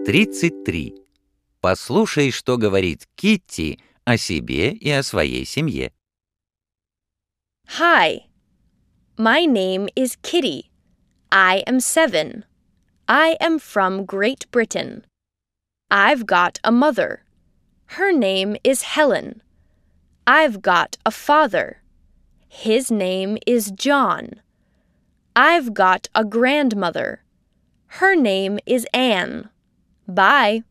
33. Послушай, что говорит Китти о себе и о своей семье. Hi, my name is Kitty. I am 7. I am from Great Britain. I've got a mother. Her name is Helen. I've got a father. His name is John. I've got a grandmother. Her name is Anne. Bye.